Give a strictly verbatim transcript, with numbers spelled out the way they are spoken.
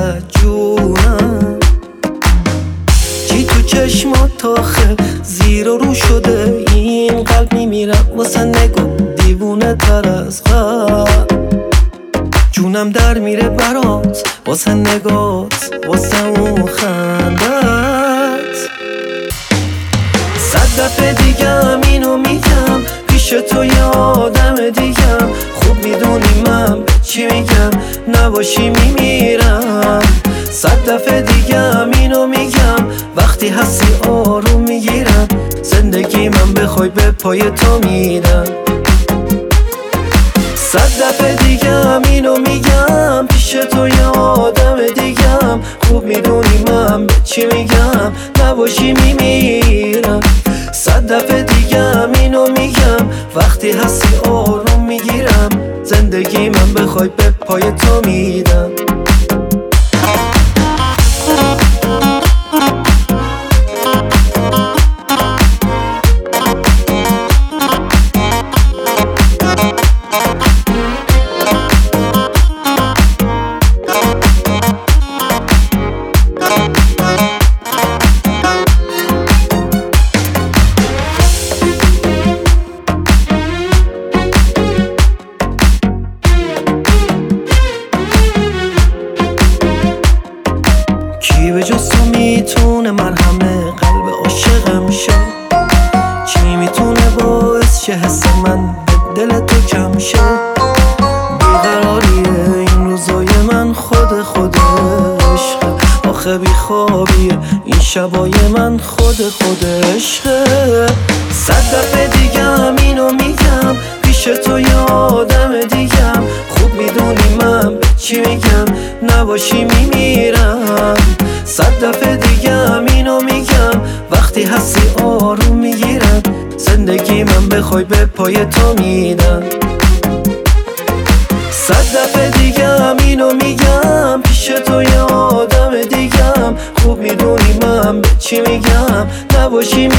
واسه جونم. چی تو چشمات تاخه زیر و رو شده، این قلب میمیرم واسه نگاه دیوونه تر از قلب. جونم در میره برات واسه نگات، واسه اون خندت. صد دفعه دیگم اینو میگم، پیش تو یه آدم دیگم. خوب میدونی من به چی میگم، نباشی میمیرم. صد دفعه دیگم اینو میگم، وقتی هستی آروم میگیرم. زندگی من بخوای به پای تو میدم. صد دفعه دیگم اینو میگم، پیش تو یه آدم دیگم. خوب میدونی من به چی میگم، نباشی میمیرم. صد دفعه دیگم اینو میگم، وقتی هستی آروم میگیرم. زندگی من بخوای به پای تو میدم. کی به جز تو میتونه مرهم قلب عاشقم شه؟ چی میتونه باعث شه حس من به دل تو کم شه؟ بیقراریه این روزای من، خود خود عشقه. آخه بیخوابیه این شبای من، خود خود عشقه. صد دفعه دیگم اینو میگم، پیش تو یه آدم دیگم. خوب میدونی من به چی میگم، نباشی میمیرم. صد دفعه دیگم اینو میگم، وقتی هستی آروم میگیرم. زندگی من بخوای به پای تو میدم. صد دفعه دیگم اینو میگم، پیش تو یه آدم دیگم. خوب میدونی من به چی میگم، نباشی